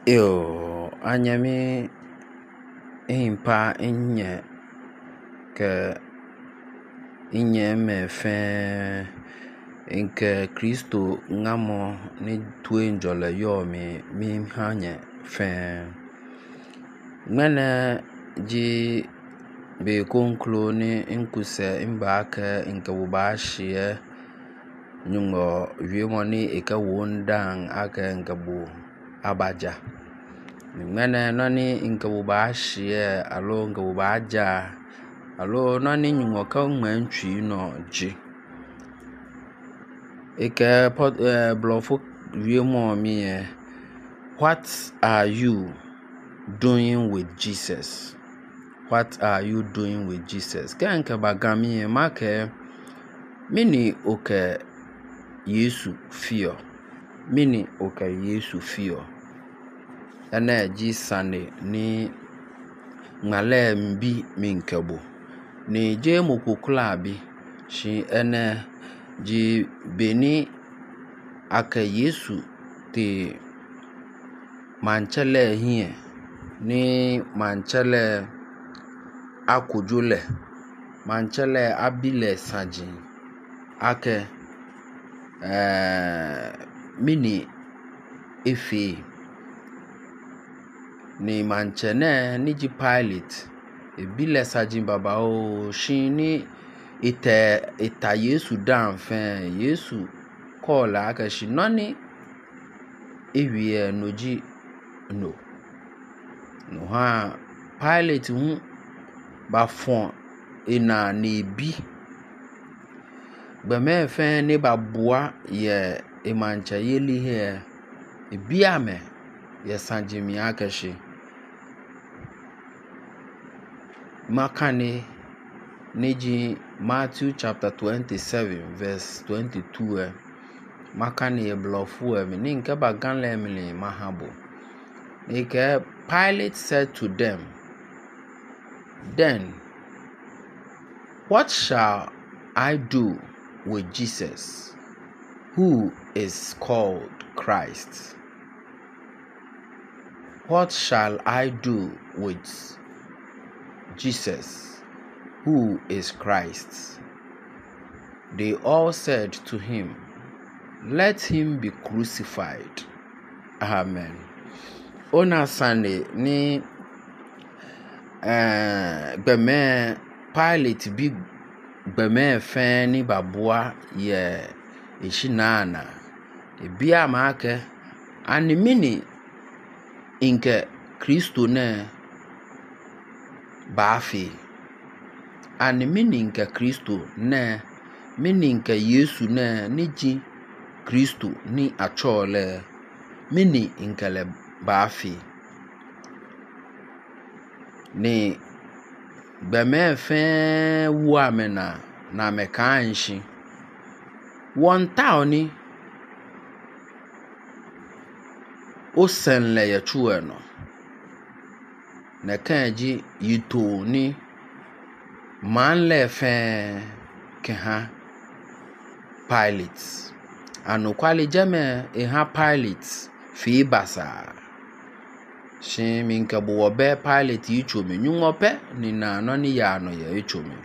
Yo, anyami impa inye ke inye mefe nke Kristo ngamo ni tue njole yo mi hanye fe mene ji be konklo ni nkuse imba ke nke buba shie nyungo wiemoni eka wondang ake nke bu abaja mene nani nke buba shie alo nke buba aja alo nani nyungo ka mantwi no ji eke blofo wiemo mi what are you doing with Jesus? What are you doing with Jesus? Kenke bagami make mini oke Yesu fio. Mini oke Yesu fio. Ene ji sane ni ngale mbi minkebo. Ni je mokukula bi shi ene ji beni ake Yesu te manchele hie ni manchele akujule manchele abile saji ake mini ifi ni manchene ni ji pilot ebile saji baba o shini ita Yesu danfe Yesu call aka shi noni ewie noji no ha pilot hu ba fon ina ni bi gbeme fe ni babua ye emancha yeli he ebiame ye sanjimi aka shi makane neji Matthew chapter 27 verse 22 makane ye blofu mi ninke baganle mi mahabo ike Pilate said to them, then what shall I do with Jesus who is called Christ? What shall I do with Jesus who is Christ? They all said to him, let him be crucified. Amen. Ona Sunday ni gbeme Pilate bi gbeme fe ni babua ye ishinana ebia maake animini inke Kristo ne bafi animini inke Kristo ne mini inke Yesu ne niji Kristo ni achole mini inkele bafi ni gbeme fe wa mena na mekanshi one town o senle ya chuwe no na kanji yito ni manle fe ke ha pilots anu kwali jeme ha pilots fi basa shi minka bo be pilot ichomi nyungope ni na no ni ya no ya ichomi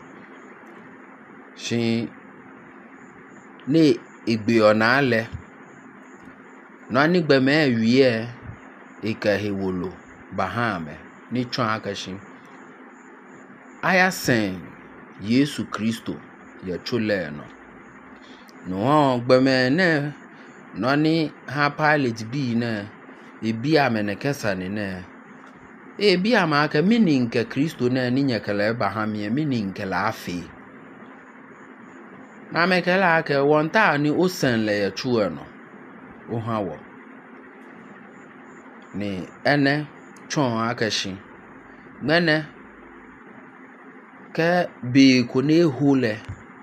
shi ni igbe ona ale no ni gbe me wie ika hewolo bahame ni twan akashi aya sen Yesu Kristo ya chule no gbe me ne no ni ha pilot bi ne ebi amene kesa ne ebi amaka mini nke Kristo ne ni nyekele bahame mini nke la afi na mekela ake wonta ni osenle ya chuwe no o hawo ni ene chon akashi mene ke be ko ne hule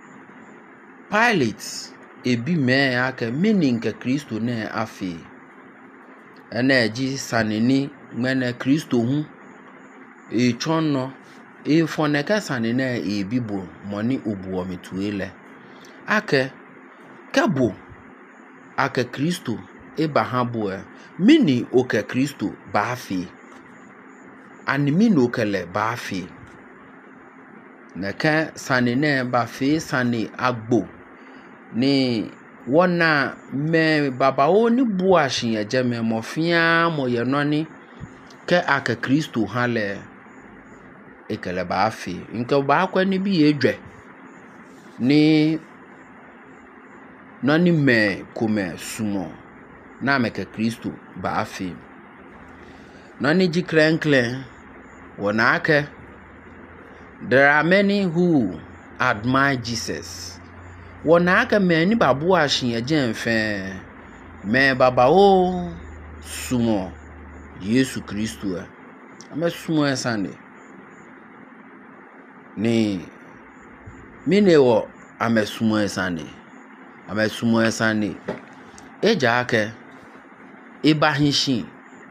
pilots ebi me ake mini nke Kristo ne afi ene ji sanini mene Kristo hu chono foneka sanina ebibo moni obuo metuele ake kabo ake Kristo bahabue mini oke Kristo bafi ani mini okele bafi neka sane ne bafi sane agbo ni wona me babao ni buashin eje me mofia moye no ni ke aka Kristo hale ekele bafi nke ba akwa ni bi edwe ni nani me kume sumo na meke Kristo bafi nani ji krenklen wona ake. There are many who admire Jesus. Wona ake many babu ashin eje mfe me babao sumo Yesu Kristo ame sumo esande ni mine wo ame sumo esande eja ake ibahinshi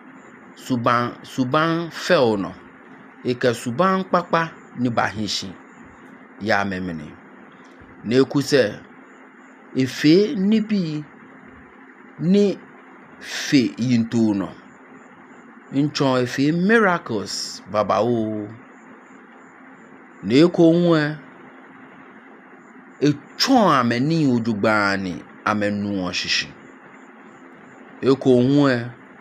suban fel no eke suban papa ni bahinshi ya memene na ekuse efe ni bi ni fe yinto no nchon efe miracles babao na eko nwe echon ameni odugbani amenu oshishi eko nwe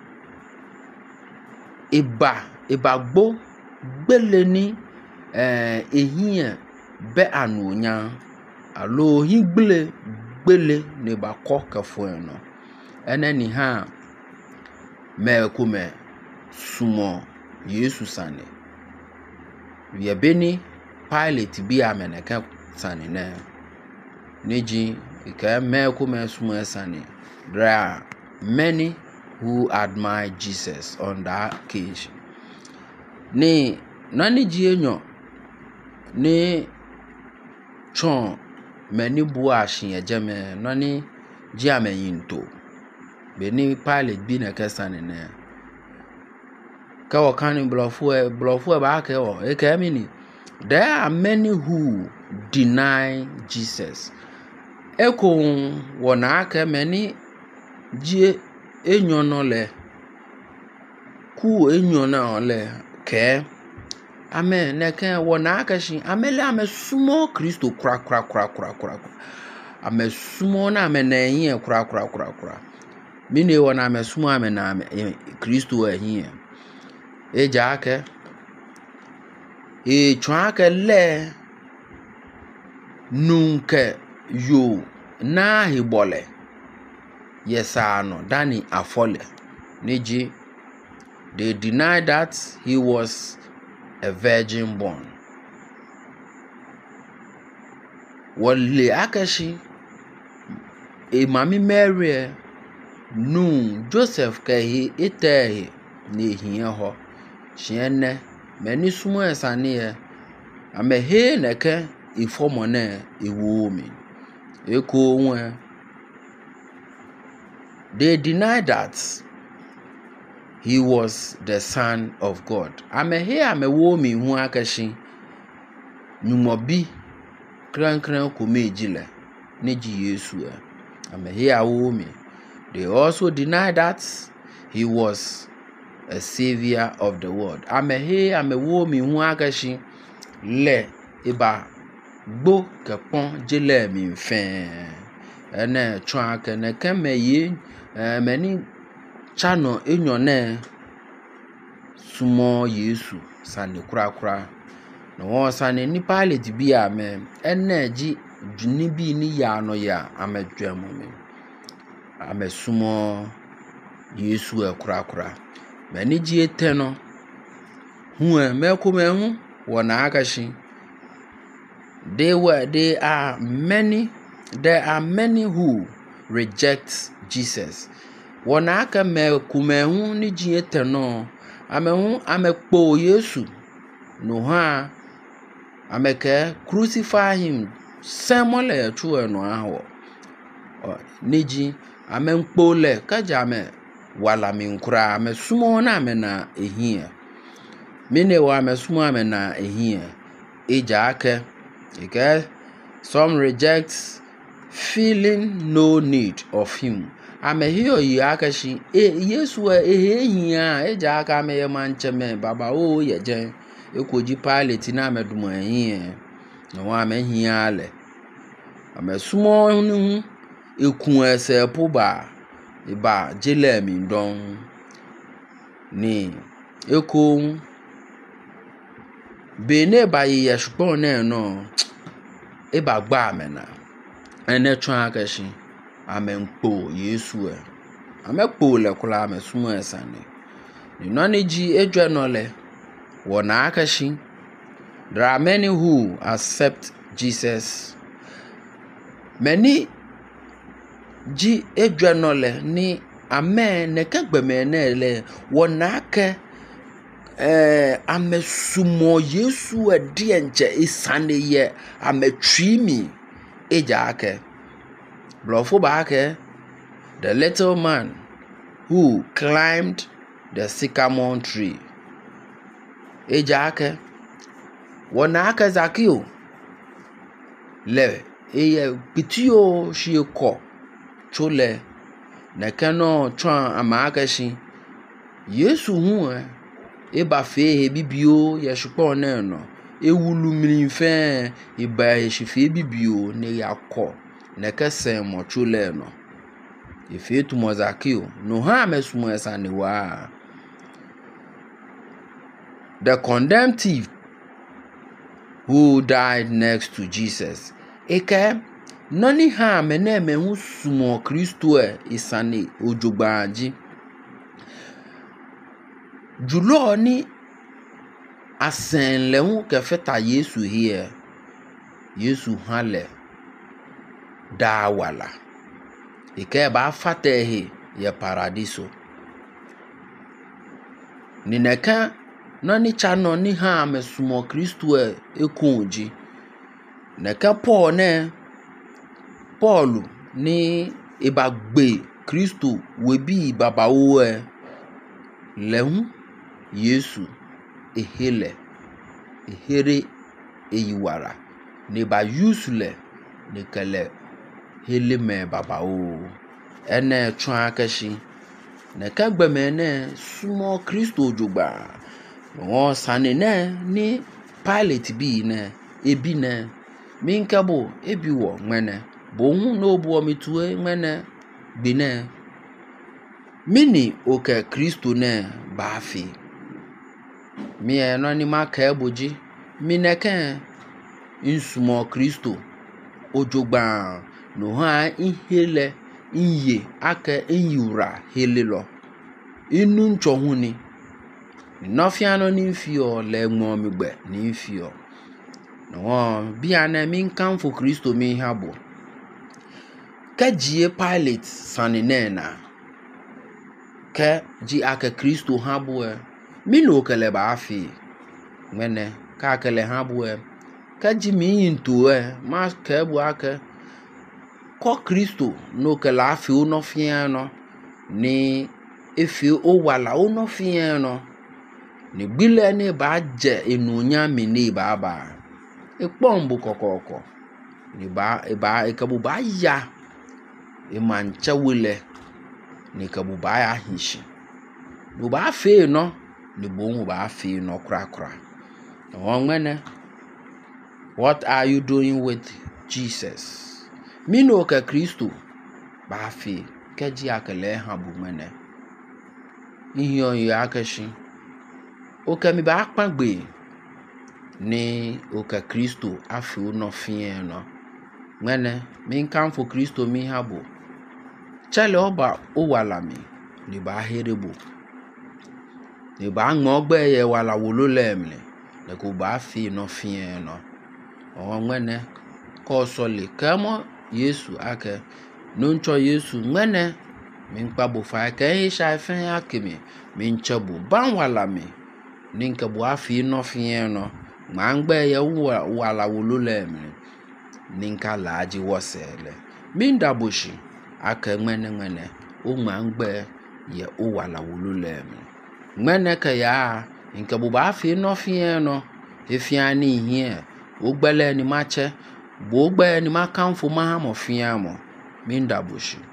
ibagbo gbele ni ehia be anunya alo higbele gbele ne ba kokafo no enani ha me kume sumo Yesu sane ye beni Pilate bi ameneka sane na neji ika me kume sumo sane. There are many who admire Jesus on that occasion. Ni nani ji enyo ni chon many buashin ejeme nani ji amenyinto beni Pilate bi na kesane na ka wakani blofu ba ke o eke mini. There are many who deny Jesus. Eko wona ake many ji enyo no le ku enyo na ole ke ame neke wona ake shin amele ame sumo Kristo kra ame sumo na ame na yin kra mine wona ame sumo ame na Kristo ehin eja ake chwa ake le nunke yo na hibole yesa no dani afole neji. They deny that he was a virgin born. Wale akashi mami Mary nu Joseph kahi ite ne hiye ho shienne meni sumo esane ame he neke ifomo na ewo mi eko nwe. They deny that he was the Son of God. Ame he ame wo mi hu akashi nyumobi kran komejile neji Yesu ame he awo mi. They also deny that he was a savior of the world. Ame he ame wo mi hu akashi le iba gbo kepon jile mi mfen ene chwa kene keme ye many chano enyo ne sumo Yesu sane kura no won sane ni Pilate bi ame ene ji dwuni bi ni ya no ya amedwemu me ame sumo Yesu kura many ji eteno hu mekome hu wona akashi. There are many who reject Jesus. Wona aka me kumehu ni ji eteno amekpo Yesu no ha ameke crucify him semole tu eno aho niji amempo le kaja ame wala minkura ame sumo na ame na ehia mine wa ame sumo ame na ehia eja ake some reject feeling no need of him amehio yi akashi Yesu ehia eja aka me mancheme baba o yeje ekoji Pilate na amedumo ehin no wa amehia ale amesumo nu ekun ese poba iba jele mi don ni eko bene ba ye shupon na no eba gba amena ene twa akashi amenkpo Yesu amekpo le kula amesumo esane ni noneji edwenole wona akashi. There are many who accept Jesus. Many ji edwenole ni amen ne kagbemenele wona aka amesumo Yesu ade enche isane ye ametwimi eja aka. Blofo ba aka the little man who climbed the sycamore tree. Eja aka wona aka Zakio le eye pitio shieko chole na kano twa amaka shi Yesu hu eba fe bibio ye shupon na no ewulu mrinfe eba ye shife bibio ne yakọ na kesen mo chole no ife tu mo Zakio no ha mesumo esane wa. The condemned thief who died next to Jesus. Eke nani ha meneme hu sumo Kristo isane ojogbaji. Julo ni asen le hu kefeta Yesu here. Yesu hale da wala. Eke ba fatehe ye paradiso. Nineka nani chano ni ha mesumo Kristo ekunji. Neka Paul ni ibagbe Kristo webi baba wo lehu Yesu ehere eyiwara ne ba usule ne kele hele me baba wo ene twa akashi ne kagbeme ne sumo Kristo jogba won sane ne ni Pilate bi ne ebi ne minkabo ebi wo nwene bo hu no obo mitue nwene bi ne mini oke Kristo ne bafi mi eno ni maka eboji mi neke insumo Kristo ojogba no ha ihele inye aka enyura helelo inu nchohu ni nofiano ni mfio le mo migbe ni mfio no bia na mi nkamfo Kristo mi habo kajie Pilate sanine na ke ji aka Kristo habo mi no kele ba afi mene ka kele habo kaji mi into ma ke bu aka ko Kristo no kele afi no fiano ni efi o wala o no fiano ni gbile ni ba je enunya mi ni baba ekpombu kokoko ni ba ekabu ba ya mancha wile ni kabu ba ya hinshi no ba fe no ni bo ba fe no kra onwene. What are you doing with Jesus? Mi no ka Kristo ba fe keji akele habu mene ihio ya akashi oka mi ba akpagbe ni oka Kristo afi no fie no mene mi nkamfo Kristo mi habo chele oba o wala mi ni ba herebo ni ba ngogbe ye wala wolo lemle ne ko ba fi no fie no o mene ko sole kamo Yesu ake no ncho Yesu mene mi nkpabo fa ka sha fen akemi mi nchabo ban wala mi ninka bo afi no fie no mangbe ye wala wolo lemle ninka laaji wosele mindaboshi aka mene o mangbe ye o wala wolo lemle mene ka ya ninka bo afi no fie no efiani hie o gbele ni mache bo gbe ni makamfo ma mo fie mo mindaboshi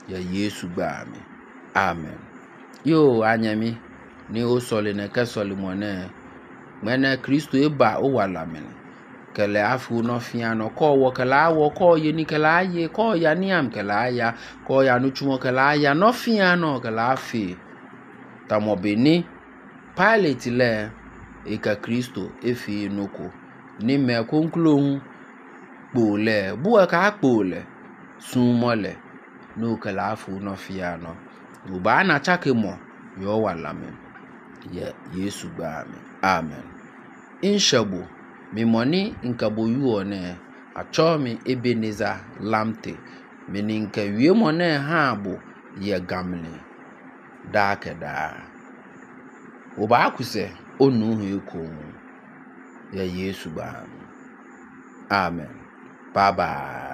ya Yesu gbami. Amen. Yo anyami ni o soli ne ke soli mone mena Kristo eba o wala men kele afu no fia no ko wo kala wo ko ye ni kala ye ko ya ni am kala ya ko ya no chumo kala ya no fia no kala afi tamobeni Pilate le eka Kristo efi noko ni me konklohun pole buwa ka pole sumole no kala afu no fia no uba na chake mo yo wala men ya Yesu gbami. Amen. Inshabu mi moni nkabo yuo ne acho mi Ebenezer Lamte mi nka wie mo ne ha bo ye gamne da keda uba akuse onu hu eko ya Yesu gbami. Amen. Bye bye.